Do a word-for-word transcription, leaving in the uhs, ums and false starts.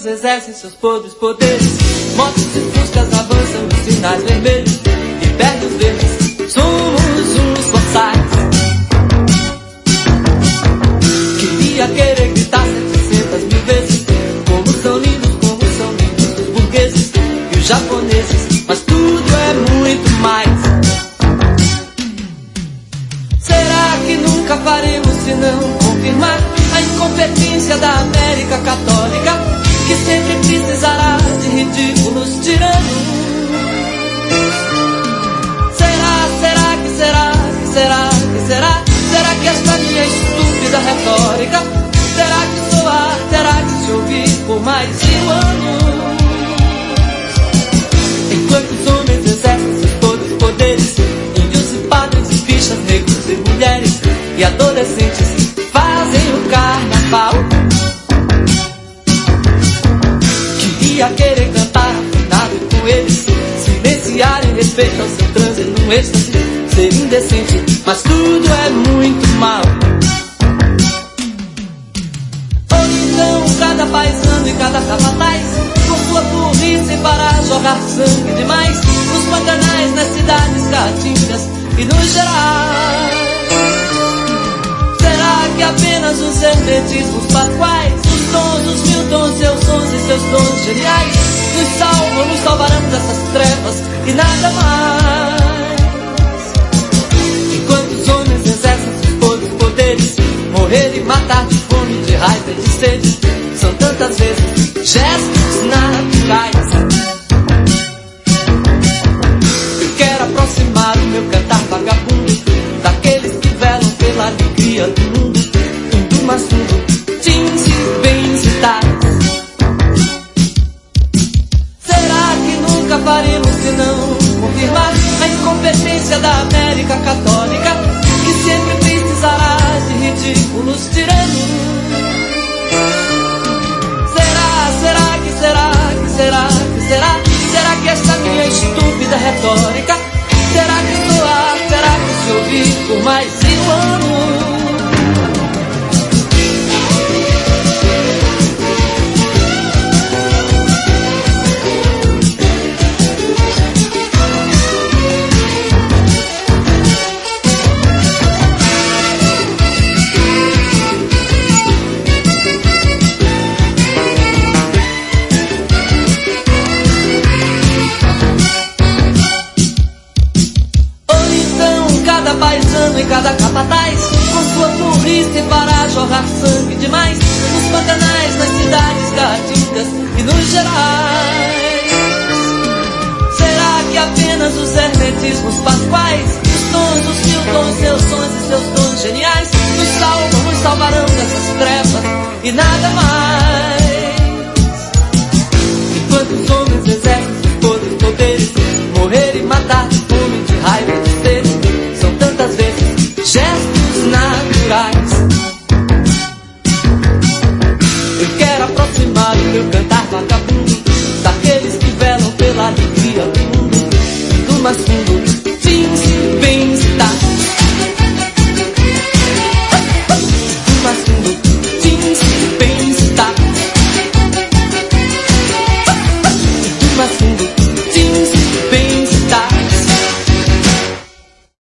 exercem seus podres poderes. Motos e fuscas avançam os sinais vermelhos e perdem os verdes. Somos uns forçais. Queria querer gritar setecentas mil vezes como são lindos, como são lindos os burgueses e os japoneses, mas tudo é muito mais. Será que nunca faremos se não confirmar a incompetência da América Católica, que sempre precisará de ridículos tiranos? Será, será que será, que será, que será? Será que esta minha estúpida retórica terá que soar, terá que se ouvir por mais de um ano? Enquanto os homens exercem seus podres poderes, índios e padres e bichas, negros e mulheres e adolescentes fazem o carnaval. Queria querer cantar afinado com eles, silenciar em respeito ao seu transe num êxtase, ser indecente, mas tudo é muito mal. Ou então cada paisano e cada capataz, com sua burrice para jogar sangue demais nos pantanais, nas cidades caatingas e nos gerais. Será que apenas os hermetismos pasquais, os dons, os mil dons, seus dons e seus dons geniais nos salvam, nos salvarão dessas trevas e nada mais? Enquanto os homens exercem seus podres poderes, morrer e matar de fome, de raiva e de sede são tantas vezes gestos naturais. Eu quero aproximar o meu cantar vagabundo daqueles que velam pela alegria do mundo, indo mais fundo, jeans e bens e tais. Será que nunca faremos se não confirmar a incompetência da América Católica, que sempre precisará de ridículos tiranos? Será, será que será, que será, que será? Será que esta minha estúpida retórica terá que soar, terá que se ouvir por mais de um ano? E cada capataz, com sua burrice para jogar sangue demais nos pantanais, nas cidades caatingas e nos gerais.